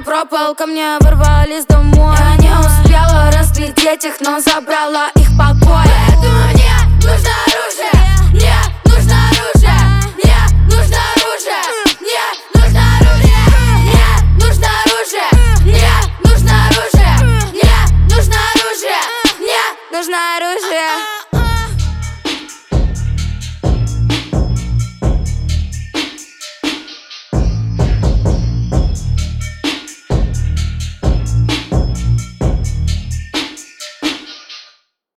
пропал, ко мне ворвались домой. Я не успела разглядеть их, но забрала их покой. Поэтому мне нужно оружие.